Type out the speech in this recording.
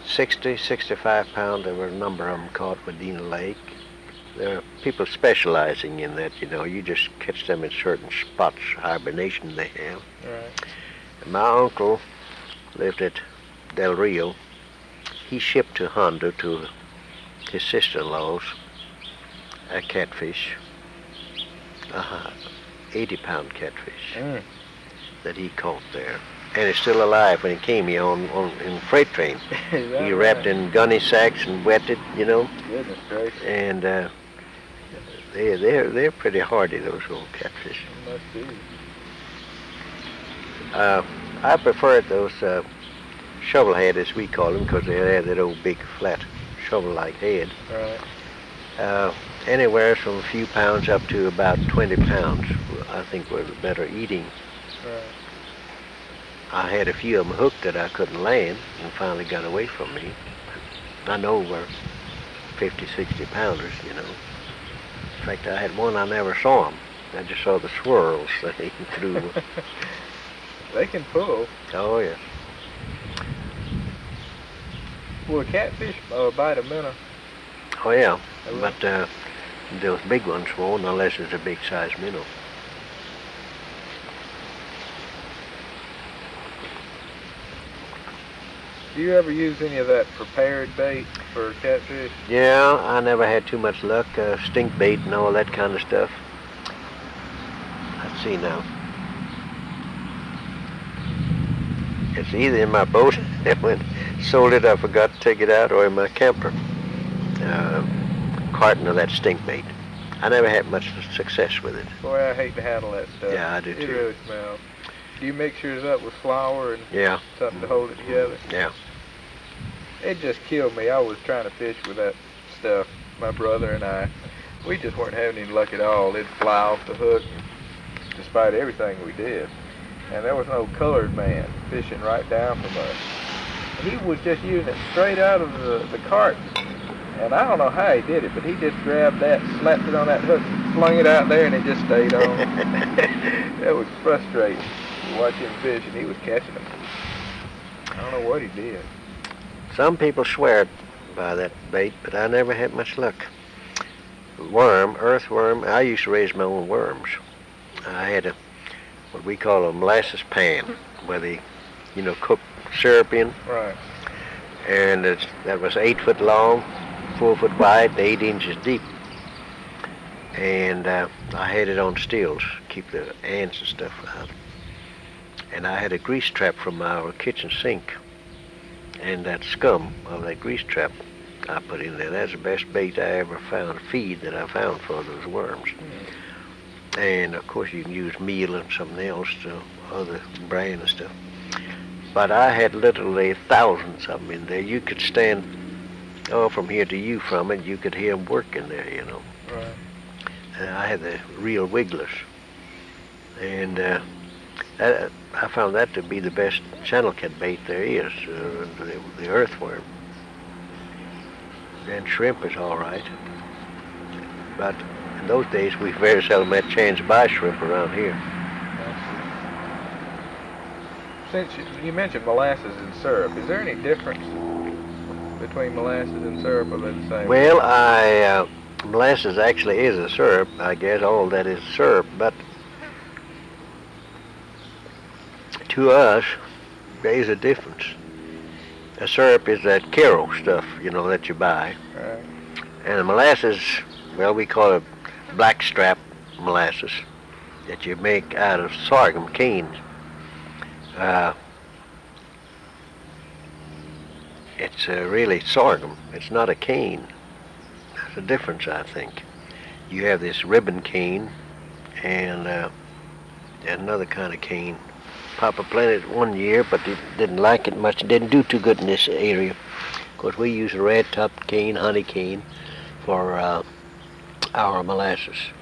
60, 65 pound. There were a number of them caught with Dina Lake. There are people specializing in that, you know. You just catch them in certain spots, hibernation they have. Right. And my uncle lived at Del Rio. He shipped to Honda to his sister-in-law's a catfish, 80-pound catfish that he caught there. And it's still alive when he came here in freight train. He wrapped in gunny sacks and wetted, you know. Goodness gracious. And they're pretty hardy, those old catfish. Must be. I prefer those shovel head, as we call them, because they have that old big flat shovel-like head. Right. Anywhere from a few pounds up to about 20 pounds, I think were the better eating. Right. I had a few of them hooked that I couldn't land and finally got away from me. I know were 50, 60 pounders, you know. In fact, I had one I never saw them. I just saw the swirls that they threw. They can pull. Oh, yeah. Will a catfish bite a minnow? Oh, yeah. But those big ones won't unless it's a big-sized minnow. Do you ever use any of that prepared bait for catfish? Yeah, I never had too much luck. Stink bait and all that kind of stuff. Let's see now. It's either in my boat, when sold it, I forgot to take it out, or in my camper. Carton of that stink bait. I never had much success with it. Boy, I hate to handle that stuff. Yeah, I do too. It really smells. Do you mix yours up with flour and Yeah. something to hold it together? Yeah. It just killed me. I was trying to fish with that stuff, my brother and I. We just weren't having any luck at all. It'd fly off the hook despite everything we did. And there was an old colored man fishing right down from us. He was just using it straight out of the carton. And I don't know how he did it, but he just grabbed that, slapped it on that hook, flung it out there, and it just stayed on. That was frustrating to watch him fish, and he was catching them. I don't know what he did. Some people swear by that bait, but I never had much luck. Worm, earthworm, I used to raise my own worms. I had what we call a molasses pan, where they, you know, cook syrup in. Right. And that was 8 foot long, 4 foot wide, and 8 inches deep. And I had it on stills, keep the ants and stuff out. And I had a grease trap from our kitchen sink. And that scum of that grease trap I put in there. That's the best bait I ever found, feed that I found for those worms. And of course you can use meal and something else, to other bran and stuff. But I had literally thousands of them in there. You could stand from here to you from it. You could hear them working there, you know. Right. And I had the real wigglers. And I found that to be the best channel cat bait there is, the earthworm. And shrimp is all right. But in those days, we very seldom had a chance to buy shrimp around here. Since you mentioned molasses and syrup, is there any difference between molasses and syrup, or are they the same? Well, molasses actually is a syrup, I guess. All that is syrup, but to us, there is a difference. A syrup is that Karo stuff, you know, that you buy. Right. And the molasses, well, we call it blackstrap molasses that you make out of sorghum canes. It's really sorghum. It's not a cane. That's a difference, I think. You have this ribbon cane and another kind of cane. Papa planted it one year, but didn't like it much. It didn't do too good in this area. Of course, we use a red-topped cane, honey cane, for our molasses.